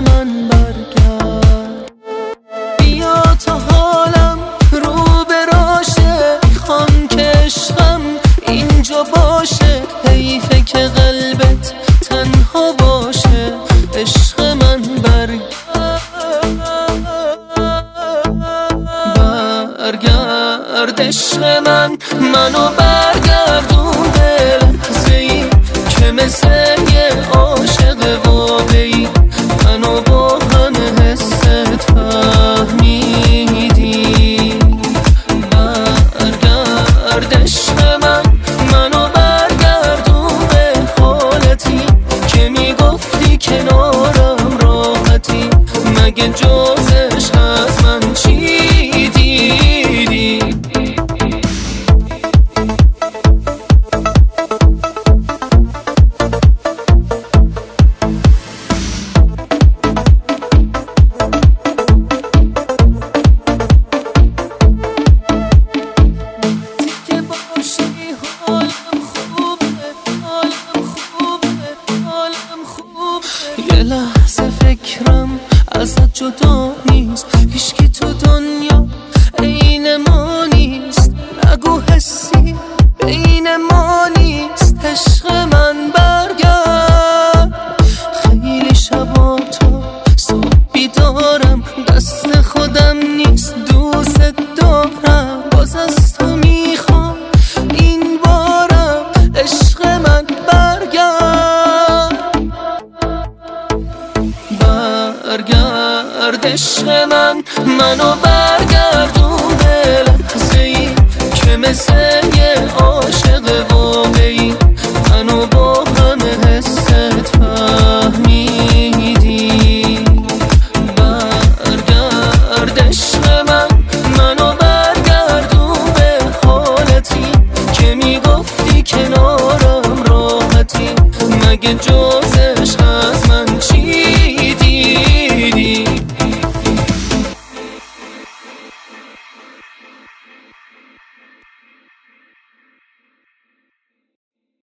من برگرد. بیا تا حالم رو به راشه، میخوام که عشقم اینجا باشه. حیفه که قلبت تنها باشه، عشق من برگرد. عشق منو برگردون به لحظه‌ای که مثل یه عاشق واقعی منو با همه حست فهمیدی. برگرد عشق منو برگردون به حالتی که میگفتی کنارم راحتی. مگه جز عشق از من چی دیدی؟ یه لحظه فکرم ازت جدا نیست، هیچکی تو دنیا عین ما نیست. نگو حسی بین ما نیست، عشق من برگرد. خیلی شبا تا صبح بیدارم، دست خودم نیست دوست دارم. باز از تو میخوام این بارم، عشق من برگرد. برگرد عشق منو برگردون به لحظه‌ای که مثل یه عاشق واقعی منو با همه حست فهمیدی. برگرد عشق منو برگردون به حالتی که میگفتی کنارم راحتی. مگه جز عشق از من